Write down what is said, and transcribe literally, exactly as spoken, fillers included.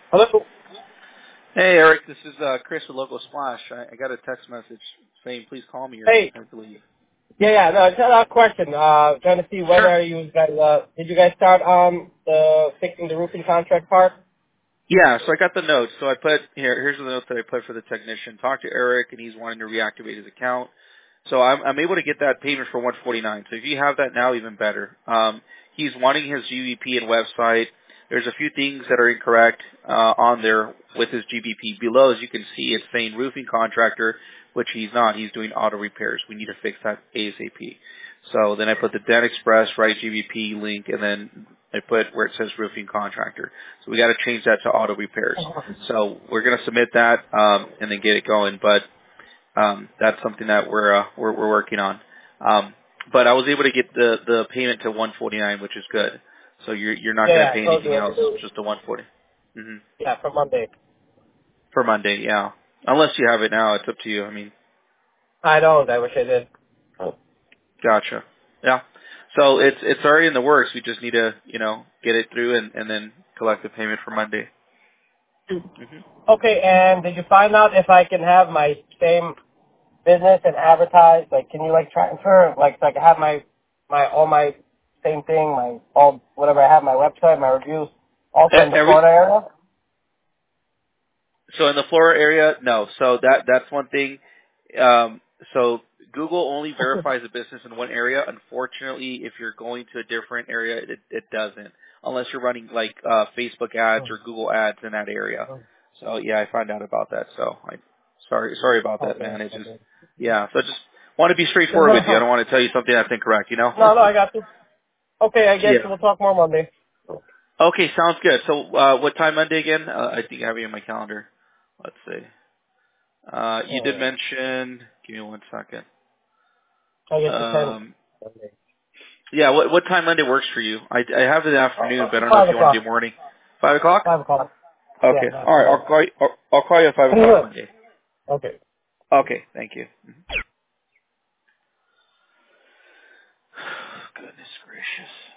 Hello. Hey, Eric, this is uh, Chris with Local Splash. I, I got a text message saying please call me, or Hey. I believe. Yeah, yeah. No, just a question. Uh, trying to see Sure. whether you guys uh, did you guys start on the fixing the roofing contract part? Yeah, so I got the notes. So I put here. Here's the note that I put for the technician. Talk to Eric, and he's wanting to reactivate his account. So I'm, I'm able to get that payment for one forty-nine. So if you have that now, even better. Um, he's wanting his G B P and website. There's a few things that are incorrect uh, on there with his G B P. Below, as you can see, it's saying roofing contractor, which he's not. He's doing auto repairs. We need to fix that ASAP. So then I put the Den Express, right, G B P link, and then I put where it says roofing contractor. So we got to change that to auto repairs. So we're going to submit that um, and then get it going. But um, that's something that we're, uh, we're we're working on. Um, but I was able to get the the payment to one forty-nine, which is good. So you're you're not Yeah, going to yeah. pay I told anything you what to else, do. just the one forty. Mm-hmm. Yeah, for Monday. For Monday, yeah. Unless you have it now, it's up to you. I mean, I don't. I wish I did. gotcha. Yeah. So it's it's already in the works. We just need to you know get it through and and then collect the payment for Monday. hmm Okay, and did you find out if I can have my same business and advertise? Like, can you like transfer? Like, so I can have my my all my same thing, my all whatever I have, my website, my reviews, also in the Every Florida area. So in the Florida area, no. So that that's one thing. Um, so Google only verifies a business in one area. Unfortunately, if you're going to a different area, it, it doesn't, unless you're running like uh, Facebook ads or Google ads in that area. So yeah, I found out about that. So I sorry sorry about that, Okay. man. It's just Okay. yeah. So I just want to be There's straightforward no with you. I help. don't want to tell you something that's incorrect. You know. No, no, I got you. Okay, I guess Yeah. we'll talk more Monday. Okay, sounds good. So uh, what time Monday again? Uh, I think I have it in my calendar. Let's see. Uh, you did Oh, mention. Give me one second. I guess the tenth. Um, yeah, what what time Monday works for you? I I have it in the afternoon, but I don't know if Five you want to o'clock. do morning. Five o'clock. Five o'clock. Yeah, Okay. that's All right. fine. I'll call you. I'll, I'll call you at five o'clock Monday. Okay. Okay. Thank you. Goodness gracious.